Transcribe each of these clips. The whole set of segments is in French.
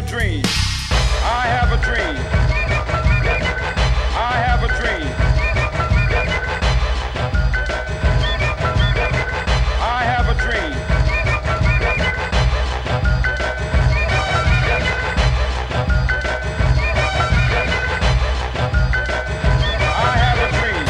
dream. I have a dream. I have a dream. I have a dream. I have a dream.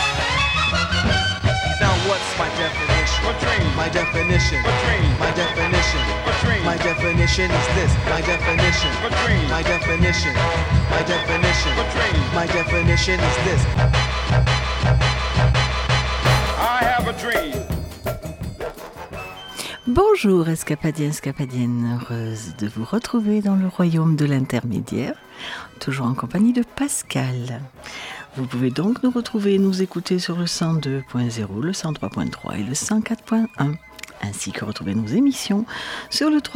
Now what's my definition? What dream? My definition. What dream? My definition. What dream? My definition is this. My definition. What dream? My definition. My definition. What dream? My definition is this. I have a dream. Bonjour escapadiens, escapadiennes, heureuse de vous retrouver dans le royaume de l'intermédiaire, toujours en compagnie de Pascal. Vous pouvez donc nous retrouver et nous écouter sur le 102.0, le 103.3 et le 104.1, ainsi que retrouver nos émissions sur le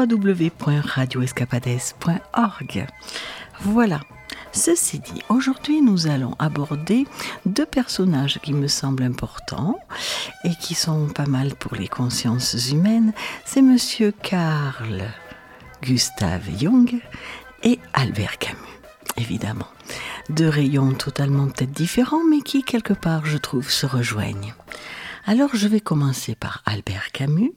www.radioescapades.org. Voilà. Ceci dit, aujourd'hui nous allons aborder deux personnages qui me semblent importants et qui sont pas mal pour les consciences humaines. C'est Monsieur Carl Gustav Jung et Albert Camus, évidemment. Deux rayons totalement peut-être différents, mais qui quelque part, je trouve, se rejoignent. Alors je vais commencer par Albert Camus.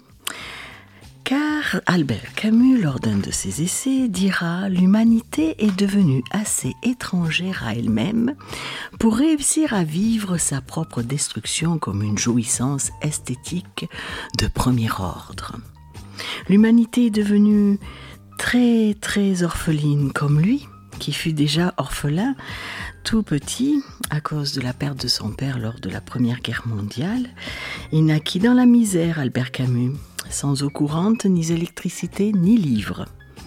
Car Albert Camus, lors d'un de ses essais, dira « L'humanité est devenue assez étrangère à elle-même pour réussir à vivre sa propre destruction comme une jouissance esthétique de premier ordre. L'humanité est devenue très très orpheline comme lui, qui fut déjà orphelin tout petit à cause de la perte de son père lors de la Première Guerre mondiale. Il naquit dans la misère, Albert Camus, sans eau courante, ni électricité, ni livres.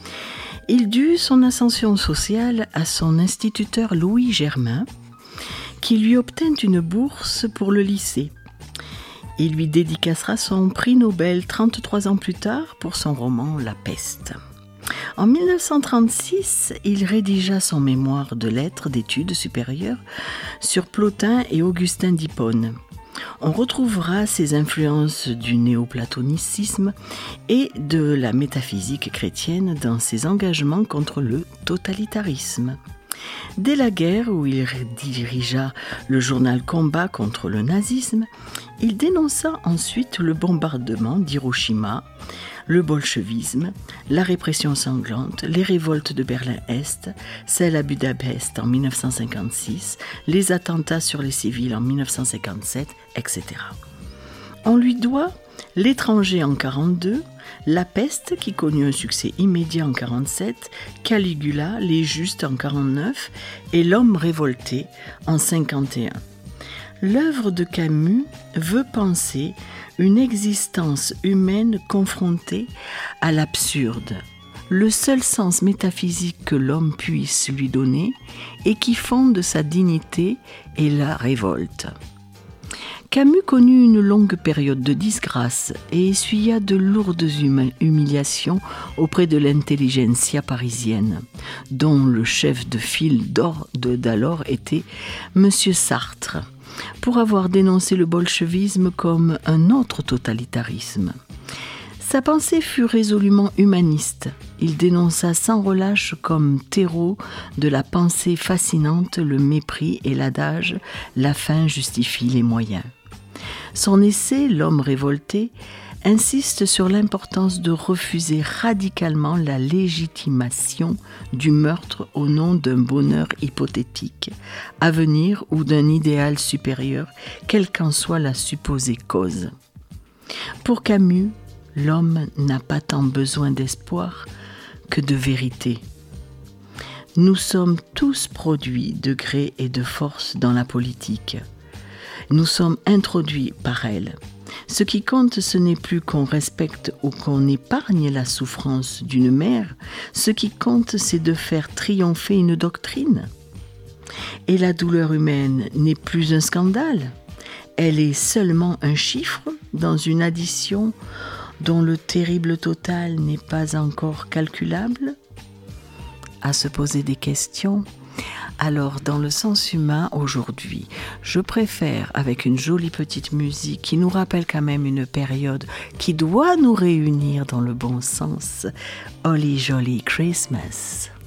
Il dut son ascension sociale à son instituteur Louis Germain, qui lui obtint une bourse pour le lycée. Il lui dédicacera son prix Nobel 33 ans plus tard pour son roman La Peste. En 1936, il rédigea son mémoire de lettres d'études supérieures sur Plotin et Augustin d'Hippone. On retrouvera ses influences du néoplatonicisme et de la métaphysique chrétienne dans ses engagements contre le totalitarisme. Dès la guerre, où il dirigea le journal Combat contre le nazisme, il dénonça ensuite le bombardement d'Hiroshima, le bolchevisme, la répression sanglante, les révoltes de Berlin-Est, celle à Budapest en 1956, les attentats sur les civils en 1957, etc. On lui doit L'étranger en 1942, La Peste qui connut un succès immédiat en 1947, Caligula, Les Justes en 1949 et L'Homme révolté en 1951. L'œuvre de Camus veut penser une existence humaine confrontée à l'absurde, le seul sens métaphysique que l'homme puisse lui donner et qui fonde sa dignité est la révolte. Camus connut une longue période de disgrâce et essuya de lourdes humiliations auprès de l'intelligentsia parisienne, dont le chef de file d'alors était M. Sartre, pour avoir dénoncé le bolchevisme comme un autre totalitarisme. Sa pensée fut résolument humaniste. Il dénonça sans relâche comme terreau de la pensée fascinante le mépris et l'adage « la fin justifie les moyens ». Son essai « L'homme révolté » insiste sur l'importance de refuser radicalement la légitimation du meurtre au nom d'un bonheur hypothétique, à venir ou d'un idéal supérieur, quelle qu'en soit la supposée cause. Pour Camus, l'homme n'a pas tant besoin d'espoir que de vérité. Nous sommes tous produits de gré et de force dans la politique. Nous sommes introduits par elle. Ce qui compte, ce n'est plus qu'on respecte ou qu'on épargne la souffrance d'une mère. Ce qui compte, c'est de faire triompher une doctrine. Et la douleur humaine n'est plus un scandale. Elle est seulement un chiffre dans une addition dont le terrible total n'est pas encore calculable. À se poser des questions. Alors, dans le sens humain, aujourd'hui, je préfère, avec une jolie petite musique qui nous rappelle quand même une période qui doit nous réunir dans le bon sens, Holly Jolly Christmas.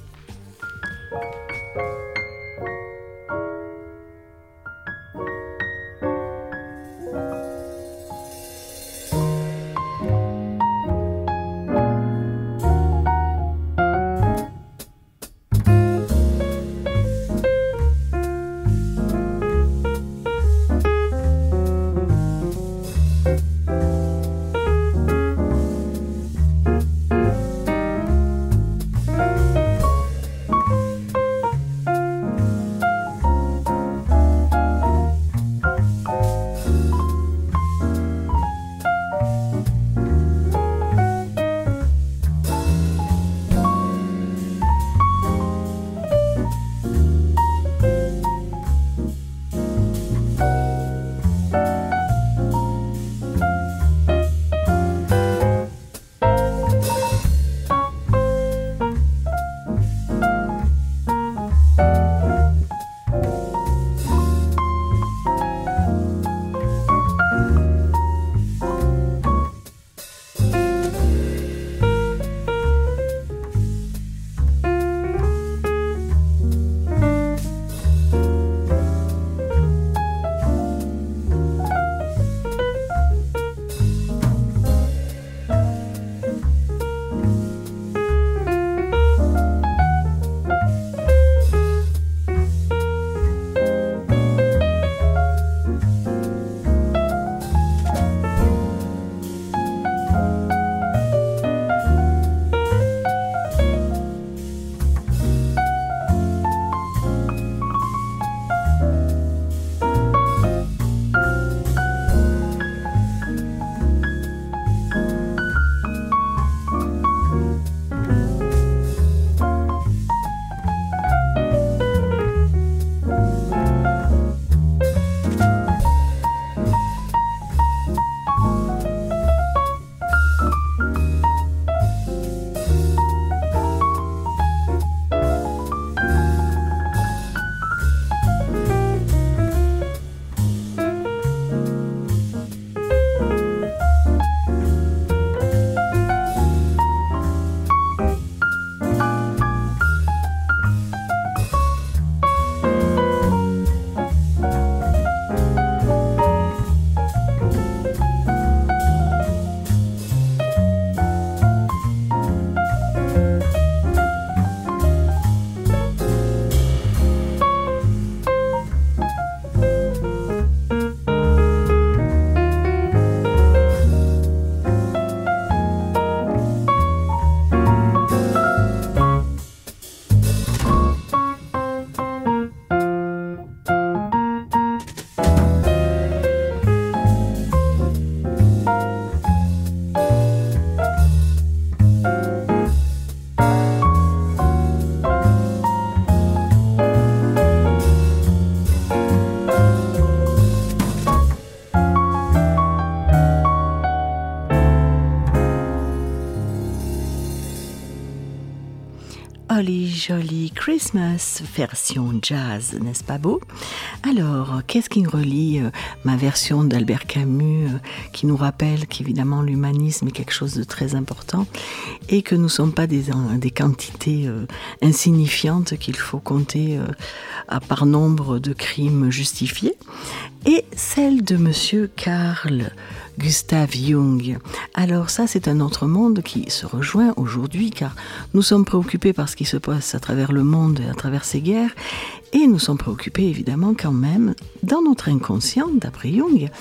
Holly Jolly Christmas, version jazz, n'est-ce pas beau? Alors, qu'est-ce qui relie ma version d'Albert Camus, qui nous rappelle qu'évidemment l'humanisme est quelque chose de très important et que nous ne sommes pas des quantités insignifiantes qu'il faut compter par nombre de crimes justifiés, et celle de Monsieur Carl Gustav Jung. Alors ça, c'est un autre monde qui se rejoint aujourd'hui, car nous sommes préoccupés par ce qui se passe à travers le monde et à travers ces guerres, et nous sommes préoccupés évidemment quand même, dans notre inconscient, d'après Jung,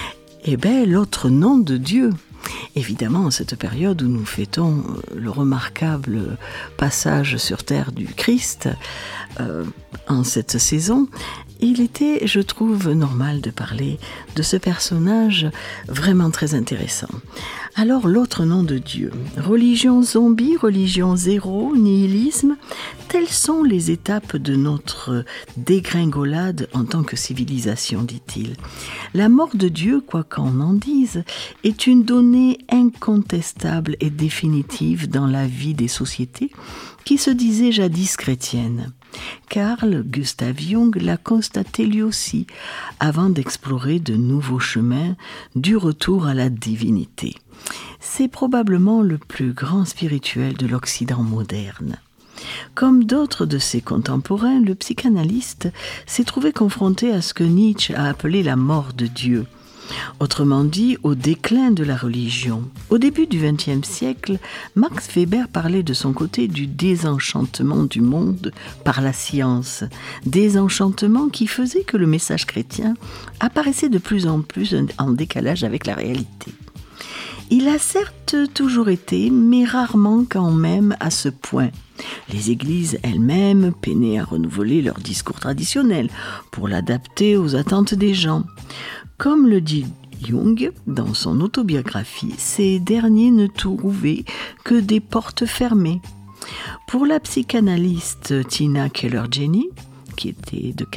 l'autre nom de Dieu. Évidemment, en cette période où nous fêtons le remarquable passage sur terre du Christ, en cette saison, il était, je trouve, normal de parler de ce personnage vraiment très intéressant. Alors, l'autre nom de Dieu, religion zombie, religion zéro, nihilisme, telles sont les étapes de notre dégringolade en tant que civilisation, dit-il. La mort de Dieu, quoi qu'on en dise, est une donnée incontestable et définitive dans la vie des sociétés qui se disaient jadis chrétiennes. Carl Gustav Jung l'a constaté lui aussi, avant d'explorer de nouveaux chemins du retour à la divinité. C'est probablement le plus grand spirituel de l'Occident moderne. Comme d'autres de ses contemporains, le psychanalyste s'est trouvé confronté à ce que Nietzsche a appelé la mort de Dieu. Autrement dit, au déclin de la religion. Au début du XXe siècle, Max Weber parlait de son côté du désenchantement du monde par la science. Désenchantement qui faisait que le message chrétien apparaissait de plus en plus en décalage avec la réalité. Il a certes toujours été, mais rarement quand même à ce point. Les églises elles-mêmes peinaient à renouveler leur discours traditionnel pour l'adapter aux attentes des gens. Comme le dit Jung dans son autobiographie, ces derniers ne trouvaient que des portes fermées. Pour la psychanalyste Tina Keller-Jenny, qui était de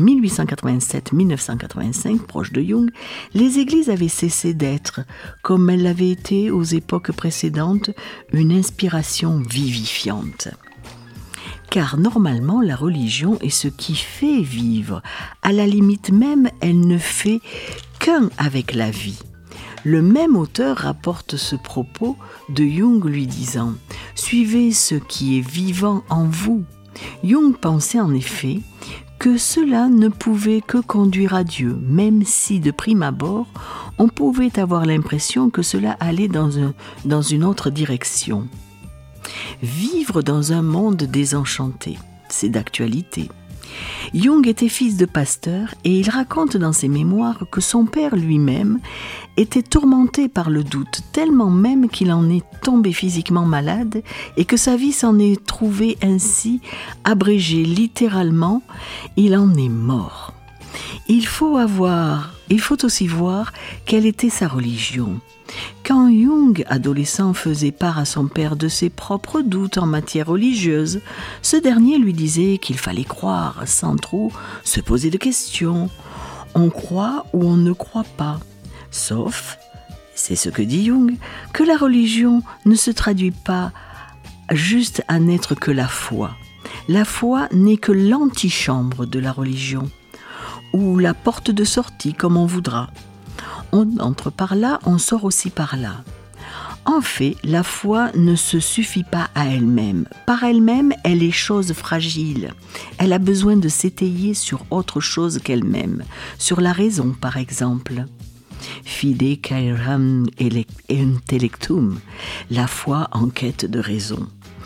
1887-1985, proche de Jung, les églises avaient cessé d'être, comme elles l'avaient été aux époques précédentes, une inspiration vivifiante. Car normalement, la religion est ce qui fait vivre. À la limite même, elle ne fait qu'un avec la vie. Le même auteur rapporte ce propos de Jung lui disant « Suivez ce qui est vivant en vous ». Jung pensait en effet que cela ne pouvait que conduire à Dieu, même si de prime abord, on pouvait avoir l'impression que cela allait dans une autre direction. Vivre dans un monde désenchanté, c'est d'actualité. Jung était fils de pasteur et il raconte dans ses mémoires que son père lui-même était tourmenté par le doute, tellement même qu'il en est tombé physiquement malade et que sa vie s'en est trouvée ainsi abrégée littéralement, il en est mort. Il faut aussi voir quelle était sa religion. Quand Jung, adolescent, faisait part à son père de ses propres doutes en matière religieuse, ce dernier lui disait qu'il fallait croire sans trop se poser de questions. On croit ou on ne croit pas. Sauf, c'est ce que dit Jung, que la religion ne se traduit pas juste à n'être que la foi. La foi n'est que l'antichambre de la religion, ou la porte de sortie, comme on voudra. On entre par là, on sort aussi par là. En fait, la foi ne se suffit pas à elle-même. Par elle-même, elle est chose fragile. Elle a besoin de s'étayer sur autre chose qu'elle-même, sur la raison par exemple. Fide caeram intellectum, la foi en quête de raison.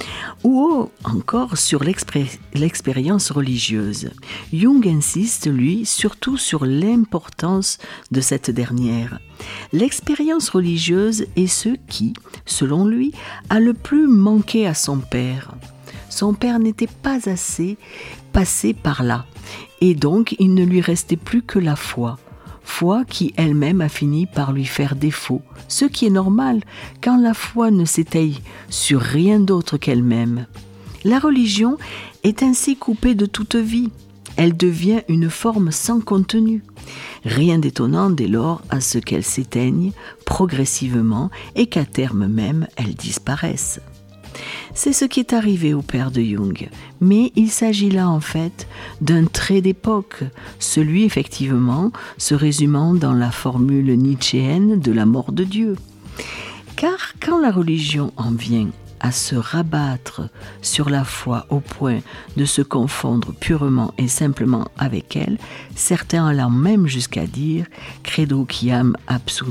Ou encore sur l'expérience religieuse. Jung insiste, lui, surtout sur l'importance de cette dernière. L'expérience religieuse est ce qui, selon lui, a le plus manqué à son père. Son père n'était pas assez passé par là, et donc il ne lui restait plus que la foi. Foi qui elle-même a fini par lui faire défaut, ce qui est normal quand la foi ne s'étaye sur rien d'autre qu'elle-même. La religion est ainsi coupée de toute vie, elle devient une forme sans contenu. Rien d'étonnant dès lors à ce qu'elle s'éteigne progressivement et qu'à terme même elle disparaisse. C'est ce qui est arrivé au père de Jung, mais il s'agit là en fait d'un trait d'époque, celui effectivement se résumant dans la formule nietzschéenne de la mort de Dieu. Car quand la religion en vient à se rabattre sur la foi au point de se confondre purement et simplement avec elle, certains allant même jusqu'à dire « credo quiam absurdum »,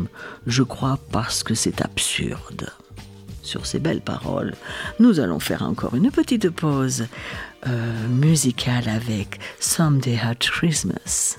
je crois parce que c'est absurde. Sur ces belles paroles, nous allons faire encore une petite pause musicale avec Someday at Christmas.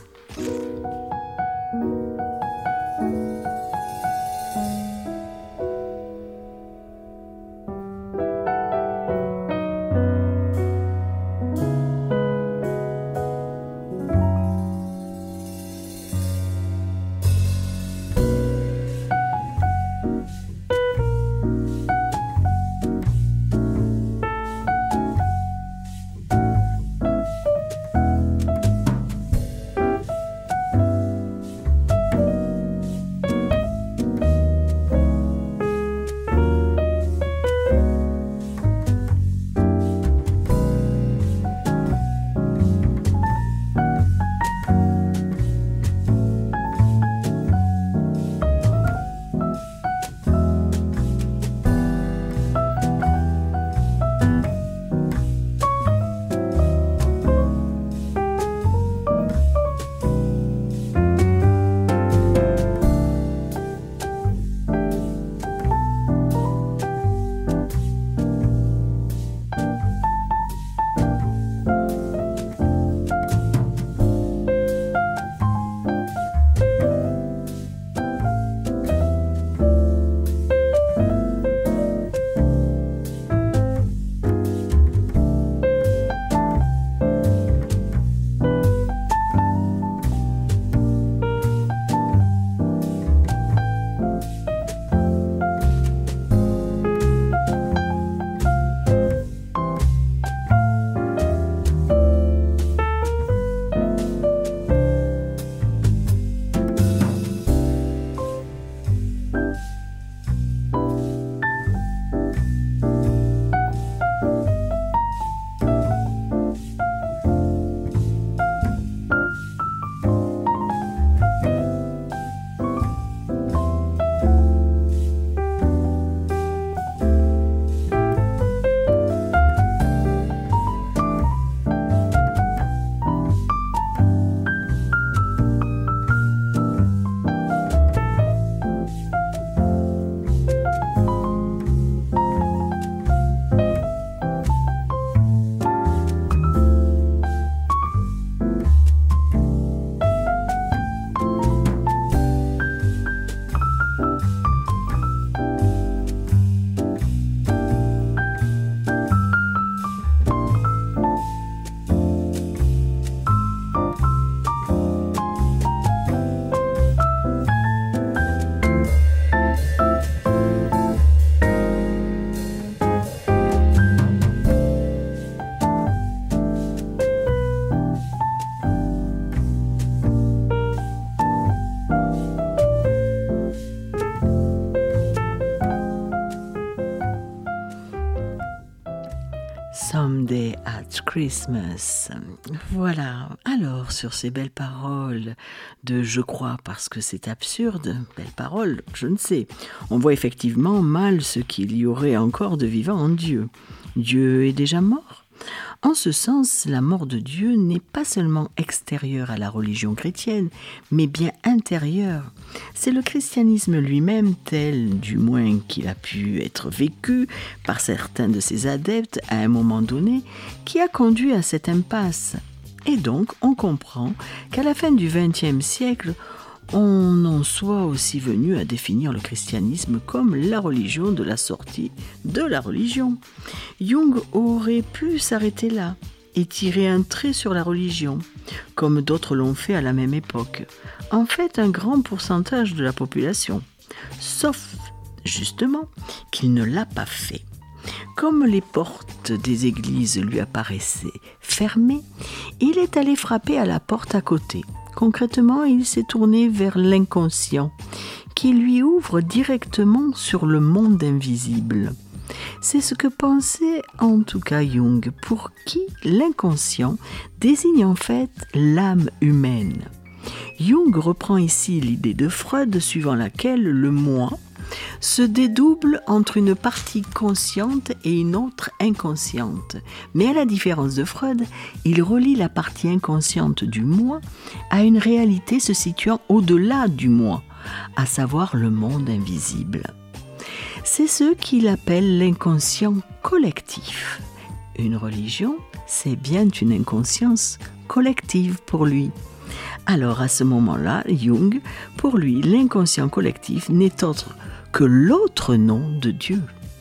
Someday at Christmas. Voilà. Alors, sur ces belles paroles de « je crois parce que c'est absurde », belles paroles, je ne sais. On voit effectivement mal ce qu'il y aurait encore de vivant en Dieu. Dieu est déjà mort. En ce sens, la mort de Dieu n'est pas seulement extérieure à la religion chrétienne, mais bien intérieure. C'est le christianisme lui-même, tel du moins qu'il a pu être vécu par certains de ses adeptes à un moment donné, qui a conduit à cette impasse. Et donc, on comprend qu'à la fin du XXe siècle, on en soit aussi venu à définir le christianisme comme la religion de la sortie de la religion. Jung aurait pu s'arrêter là et tirer un trait sur la religion, comme d'autres l'ont fait à la même époque. En fait, un grand pourcentage de la population, sauf justement qu'il ne l'a pas fait. Comme les portes des églises lui apparaissaient fermées, il est allé frapper à la porte à côté. Concrètement, il s'est tourné vers l'inconscient, qui lui ouvre directement sur le monde invisible. C'est ce que pensait en tout cas Jung, pour qui l'inconscient désigne en fait l'âme humaine. Jung reprend ici l'idée de Freud suivant laquelle le moi se dédouble entre une partie consciente et une autre inconsciente. Mais à la différence de Freud, il relie la partie inconsciente du moi à une réalité se situant au-delà du moi, à savoir le monde invisible. C'est ce qu'il appelle l'inconscient collectif. Une religion, c'est bien une inconscience collective pour lui. Alors à ce moment-là, Jung, pour lui, l'inconscient collectif n'est autre que l'autre nom de Dieu.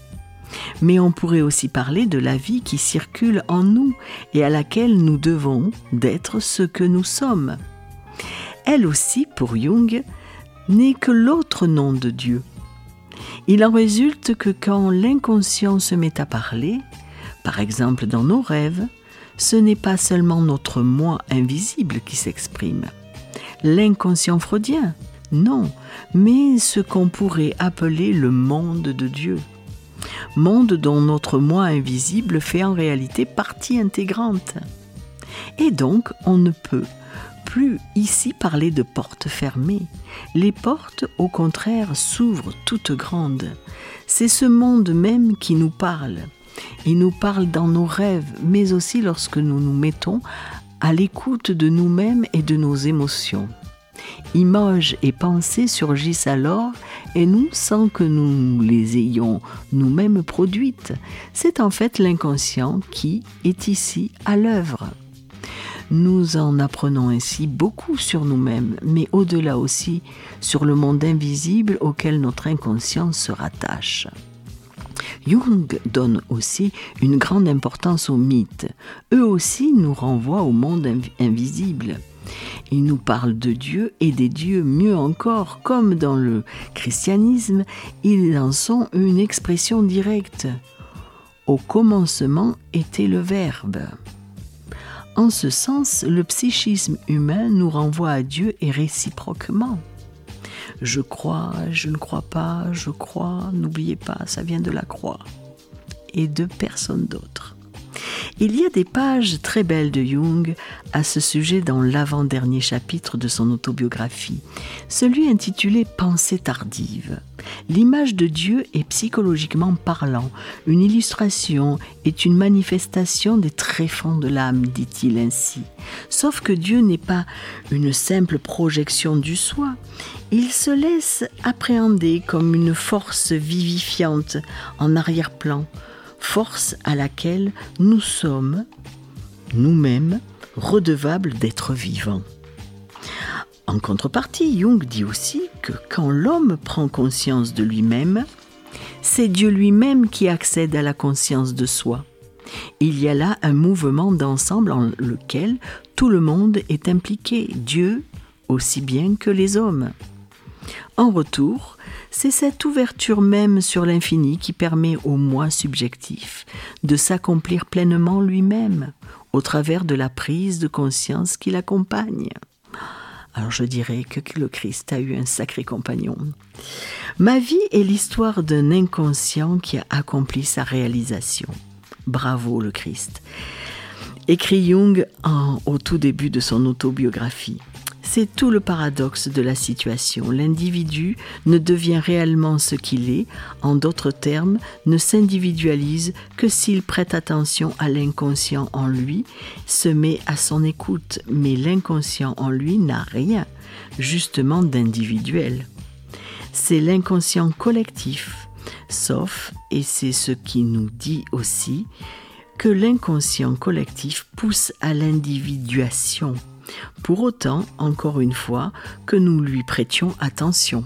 Mais on pourrait aussi parler de la vie qui circule en nous et à laquelle nous devons d'être ce que nous sommes. Elle aussi, pour Jung, n'est que l'autre nom de Dieu. Il en résulte que quand l'inconscient se met à parler, par exemple dans nos rêves, ce n'est pas seulement notre moi invisible qui s'exprime. L'inconscient freudien, non, mais ce qu'on pourrait appeler le monde de Dieu. Monde dont notre moi invisible fait en réalité partie intégrante. Et donc, on ne peut plus ici parler de portes fermées. Les portes, au contraire, s'ouvrent toutes grandes. C'est ce monde même qui nous parle. Il nous parle dans nos rêves, mais aussi lorsque nous nous mettons à l'écoute de nous-mêmes et de nos émotions. Images et pensées surgissent alors, et nous, sans que nous les ayons nous-mêmes produites. C'est en fait l'inconscient qui est ici à l'œuvre. Nous en apprenons ainsi beaucoup sur nous-mêmes, mais au-delà aussi sur le monde invisible auquel notre inconscient se rattache. Jung donne aussi une grande importance aux mythes. Eux aussi nous renvoient au monde invisible. Il nous parle de Dieu et des dieux, mieux encore, comme dans le christianisme, ils en sont une expression directe. Au commencement était le Verbe. En ce sens, le psychisme humain nous renvoie à Dieu et réciproquement. Je crois, je ne crois pas, je crois, n'oubliez pas, ça vient de la croix et de personne d'autre. Il y a des pages très belles de Jung à ce sujet dans l'avant-dernier chapitre de son autobiographie, celui intitulé « Pensée tardive ». L'image de Dieu est psychologiquement parlant. Une illustration est une manifestation des tréfonds de l'âme, dit-il ainsi. Sauf que Dieu n'est pas une simple projection du soi. Il se laisse appréhender comme une force vivifiante en arrière-plan, force à laquelle nous sommes, nous-mêmes, redevables d'être vivants. En contrepartie, Jung dit aussi que quand l'homme prend conscience de lui-même, c'est Dieu lui-même qui accède à la conscience de soi. Il y a là un mouvement d'ensemble en lequel tout le monde est impliqué, Dieu aussi bien que les hommes. En retour, c'est cette ouverture même sur l'infini qui permet au moi subjectif de s'accomplir pleinement lui-même au travers de la prise de conscience qui l'accompagne. Alors je dirais que le Christ a eu un sacré compagnon. Ma vie est l'histoire d'un inconscient qui a accompli sa réalisation. Bravo le Christ. Écrit Jung au tout début de son autobiographie. C'est tout le paradoxe de la situation. L'individu ne devient réellement ce qu'il est, en d'autres termes, ne s'individualise que s'il prête attention à l'inconscient en lui, se met à son écoute, mais l'inconscient en lui n'a rien, justement d'individuel. C'est l'inconscient collectif, sauf, et c'est ce qui nous dit aussi, que l'inconscient collectif pousse à l'individuation. Pour autant, encore une fois, que nous lui prêtions attention.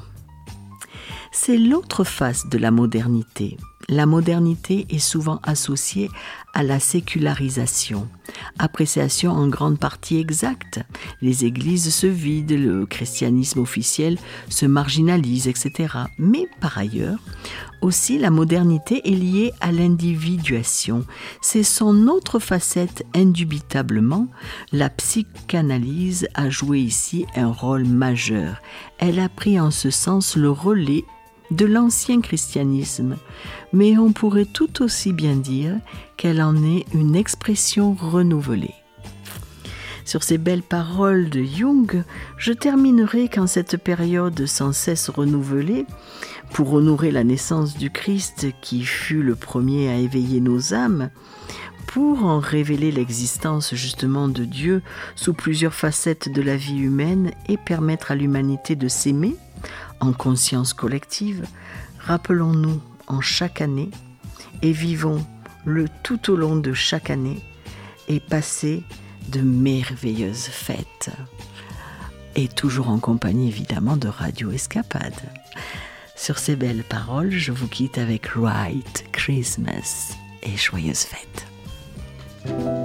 C'est l'autre face de la modernité. La modernité est souvent associée à la sécularisation. Appréciation en grande partie exacte. Les églises se vident, le christianisme officiel se marginalise, etc. Mais par ailleurs, aussi la modernité est liée à l'individuation. C'est son autre facette indubitablement. La psychanalyse a joué ici un rôle majeur. Elle a pris en ce sens le relais de l'ancien christianisme, mais on pourrait tout aussi bien dire qu'elle en est une expression renouvelée. Sur ces belles paroles de Jung, je terminerai qu'en cette période sans cesse renouvelée, pour honorer la naissance du Christ qui fut le premier à éveiller nos âmes, pour en révéler l'existence justement de Dieu sous plusieurs facettes de la vie humaine et permettre à l'humanité de s'aimer en conscience collective, rappelons-nous en chaque année et vivons-le tout au long de chaque année et passez de merveilleuses fêtes. Et toujours en compagnie évidemment de Radio Escapade. Sur ces belles paroles, je vous quitte avec White Christmas et joyeuses fêtes.